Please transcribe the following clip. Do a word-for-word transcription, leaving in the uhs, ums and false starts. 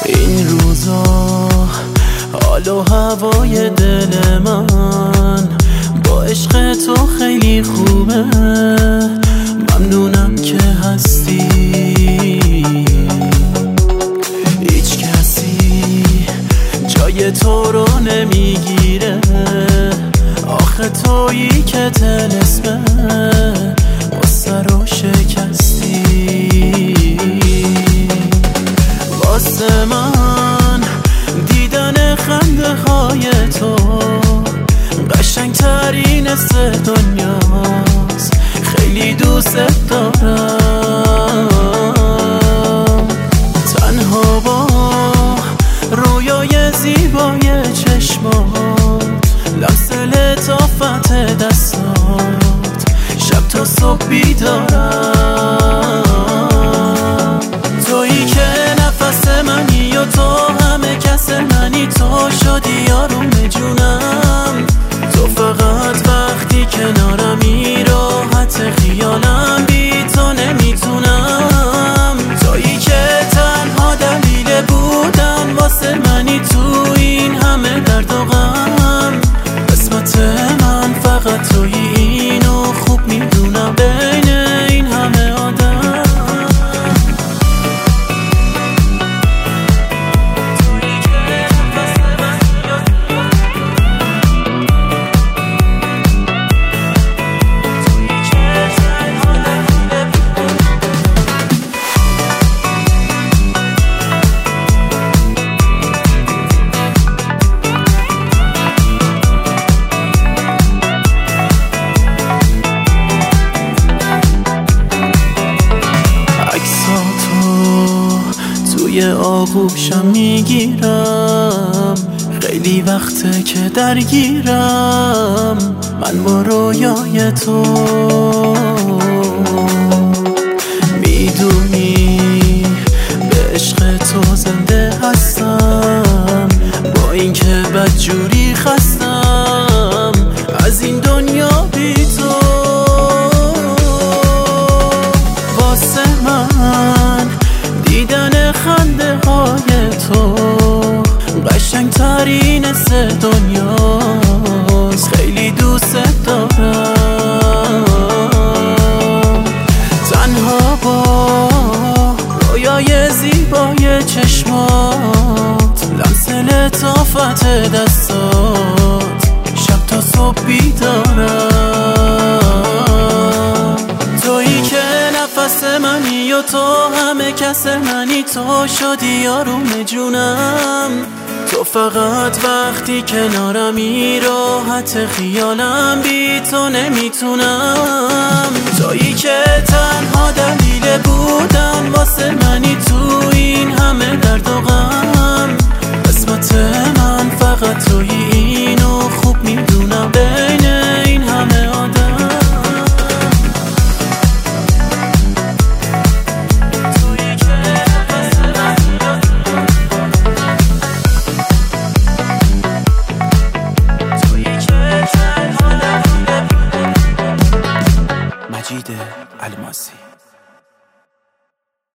این روزا حال و هوای دل من با عشق تو خیلی خوبه. ممنونم که هستی، هیچ کسی جای تو رو نمیگیره. آخه تویی که طلسمه واسه رو شکستی. واسه من دیدن خنده های تو قشنگ ترین از دنیاست. خیلی دوست دارم، تنها با رویای زیبای چشمات، لمس لطافت دستات، شب تا صبح بیدارم. تویی که نفس منی و تو همه کس منی، تو شدی آروم جونم. تو فقط وقتی کنارمی راحت خیالم، بی تو نمیتونم. تویی که تنها دلیل بودن واسه منی، تو این همه درد و غم. قسمت من فقط تویی، اینو خوب میدونم بین این همه آدم. توی آغوشم میگیرم، خیلی وقته که درگیرم من با رویای تو. میدونی به عشق تو زنده هستم، با اینکه بدجوری خستم از این دنیا بی تو. واسه من دیدن خنده های تو قشنگ ترین از دنیاست. خیلی دوست دارم، تنها با رویای زیبای چشمات، لمس لطافت دستات، شب تا صبح بیدارم. تویی که نفس منی و تو همه کس منی، تو شدی آروم جونم. تو فقط وقتی کنارمی راحت خیالم، بی تو نمیتونم. تویی که تنها دلیل بود